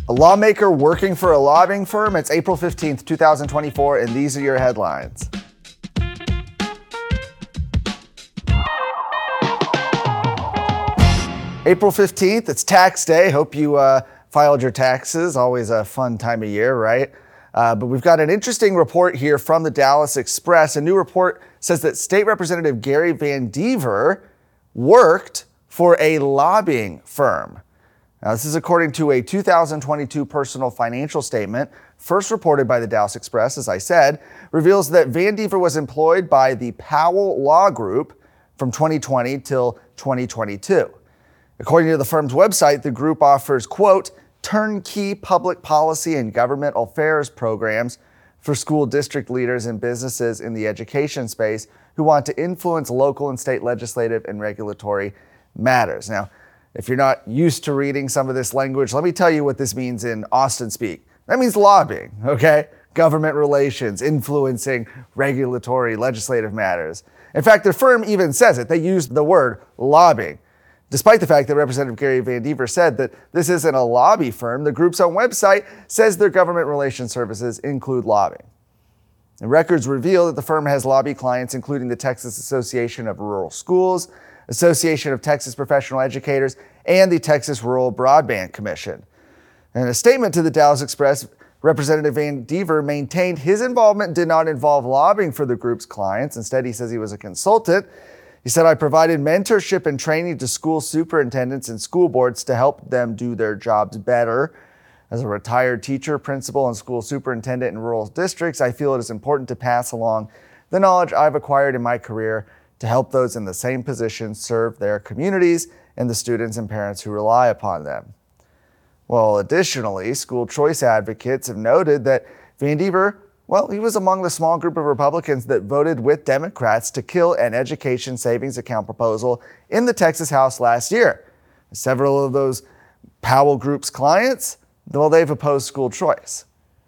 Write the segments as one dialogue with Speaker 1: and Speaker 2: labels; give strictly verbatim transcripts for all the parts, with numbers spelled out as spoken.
Speaker 1: A lawmaker working for a lobbying firm. It's April fifteenth, two thousand twenty-four, and these are your headlines. April fifteenth, it's tax day. Hope you uh, filed your taxes. Always a fun time of year, right? Uh, but we've got an interesting report here from the Dallas Express. A new report says that State Representative Gary Van Dever worked for a lobbying firm. Now, this is according to a two thousand twenty-two personal financial statement, first reported by the Dallas Express, as I said, reveals that Van Dever was employed by the Powell Law Group from twenty twenty till twenty twenty-two. According to the firm's website, the group offers, quote, turnkey public policy and government affairs programs for school district leaders and businesses in the education space who want to influence local and state legislative and regulatory matters. Now, if you're not used to reading some of this language, let me tell you what this means in Austin speak. That means lobbying, okay? Government relations, influencing regulatory, legislative matters. In fact, their firm even says it. They use the word lobbying. Despite the fact that Representative Gary Van Dever said that this isn't a lobby firm, the group's own website says their government relations services include lobbying. And records reveal that the firm has lobby clients including the Texas Association of Rural Schools, Association of Texas Professional Educators, and the Texas Rural Broadband Commission. In a statement to the Dallas Express, Representative Van Dever maintained his involvement did not involve lobbying for the group's clients. Instead, he says he was a consultant. He said, I provided mentorship and training to school superintendents and school boards to help them do their jobs better. As a retired teacher, principal, and school superintendent in rural districts, I feel it is important to pass along the knowledge I've acquired in my career to help those in the same position serve their communities and the students and parents who rely upon them. Well, additionally, school choice advocates have noted that Van Dever, well, he was among the small group of Republicans that voted with Democrats to kill an education savings account proposal in the Texas House last year. Several of those Powell Group's clients, well, they've opposed school choice.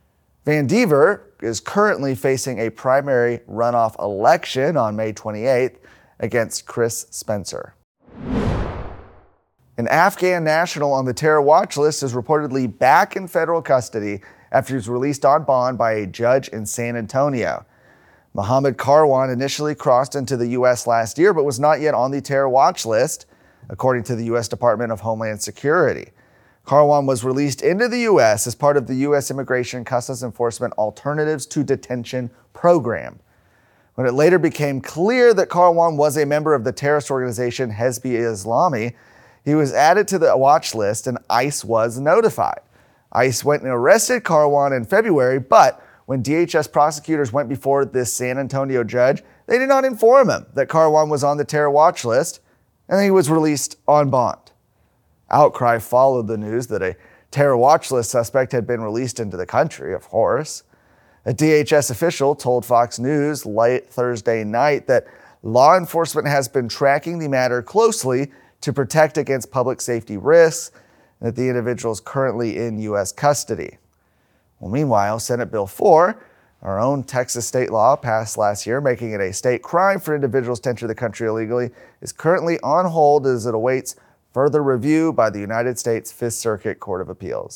Speaker 1: Van Dever is currently facing a primary runoff election on May twenty-eighth against Chris Spencer. An Afghan national on the terror watch list is reportedly back in federal custody after he was released on bond by a judge in San Antonio. Mohammed Karwan initially crossed into the U S last year, but was not yet on the terror watch list, according to the U S Department of Homeland Security. Karwan was released into the U S as part of the U S Immigration Customs Enforcement Alternatives to Detention program. When it later became clear that Karwan was a member of the terrorist organization Hezbi Islami, he was added to the watch list and ICE was notified. ICE went and arrested Karwan in February, but when D H S prosecutors went before this San Antonio judge, they did not inform him that Karwan was on the terror watch list, and he was released on bond. Outcry followed the news that a terror watch list suspect had been released into the country, of course. A D H S official told Fox News late Thursday night that law enforcement has been tracking the matter closely to protect against public safety risks, and that the individual is currently in U S custody. Well, meanwhile, Senate Bill four, our own Texas state law passed last year, making it a state crime for individuals to enter the country illegally, is currently on hold as it awaits further review by the United States Fifth Circuit Court of Appeals.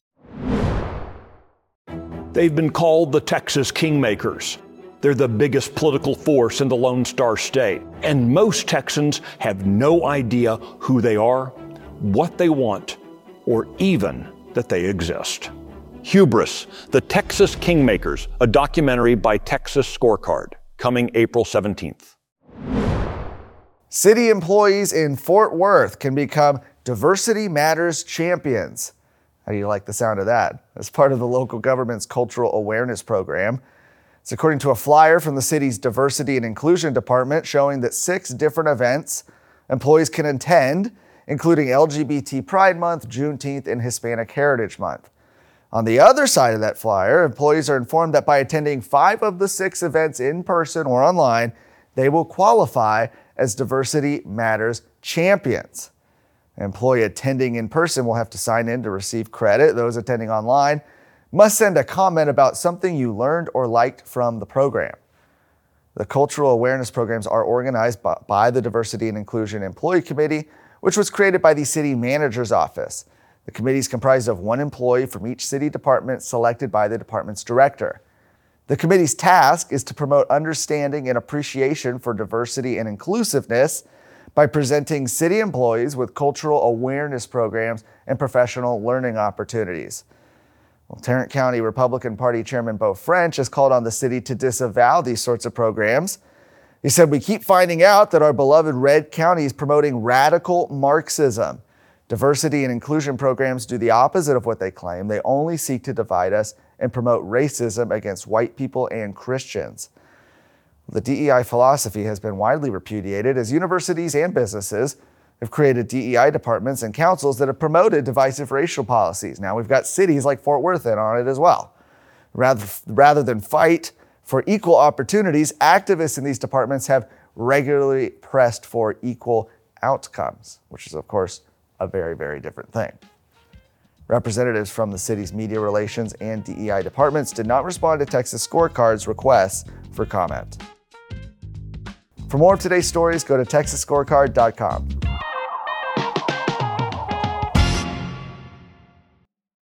Speaker 2: They've been called the Texas Kingmakers. They're the biggest political force in the Lone Star State. And most Texans have no idea who they are, what they want, or even that they exist. Hubris, the Texas Kingmakers, a documentary by Texas Scorecard, coming April seventeenth.
Speaker 1: City employees in Fort Worth can become Diversity Matters champions. How do you like the sound of that? As part of the local government's cultural awareness program. It's according to a flyer from the city's Diversity and Inclusion Department showing that six different events employees can attend, including L G B T Pride Month, Juneteenth, and Hispanic Heritage Month. On the other side of that flyer, employees are informed that by attending five of the six events in person or online, they will qualify as Diversity Matters champions. An employee attending in person will have to sign in to receive credit. Those attending online must send a comment about something you learned or liked from the program. The cultural awareness programs are organized by, by the Diversity and Inclusion Employee Committee, which was created by the city manager's office. The committee is comprised of one employee from each city department selected by the department's director. The committee's task is to promote understanding and appreciation for diversity and inclusiveness by presenting city employees with cultural awareness programs and professional learning opportunities. Well, Tarrant County Republican Party Chairman Beau French has called on the city to disavow these sorts of programs. He said, "We keep finding out that our beloved Red County is promoting radical Marxism. Diversity and inclusion programs do the opposite of what they claim. They only seek to divide us and promote racism against white people and Christians." The D E I philosophy has been widely repudiated as universities and businesses have created D E I departments and councils that have promoted divisive racial policies. Now we've got cities like Fort Worth in on it as well. Rather, rather than fight for equal opportunities, activists in these departments have regularly pressed for equal outcomes, which is, of course, a very, very different thing. Representatives from the city's media relations and D E I departments did not respond to Texas Scorecard's requests for comment. For more of today's stories, go to texas scorecard dot com.